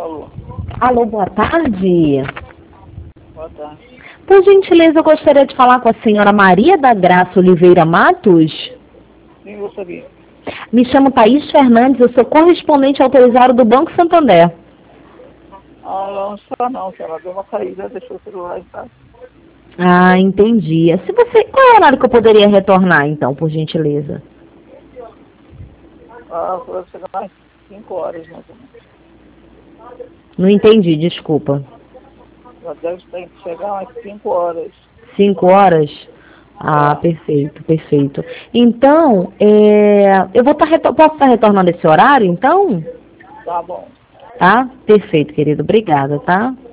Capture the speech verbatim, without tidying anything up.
Alô. Alô, boa tarde. Boa tarde. Por gentileza, eu gostaria de falar com a senhora Maria da Graça Oliveira Matos. Quem gostaria? Me chamo Thaís Fernandes, eu sou correspondente autorizado do Banco Santander. Ah, ela não está não, que ela deu uma saída, deixou o celular em casa. Ah, entendi. Se você, qual é o horário que eu poderia retornar, então, por gentileza? Ah, vai chegar mais cinco horas, mais ou menos. Não entendi, desculpa. Já deve ter que chegar mais cinco horas. Cinco horas? Ah, É, perfeito, perfeito. Então, é, eu vou estar, posso estar retornando esse horário, então? tá bom. Tá? Perfeito, querido. Obrigada, tá?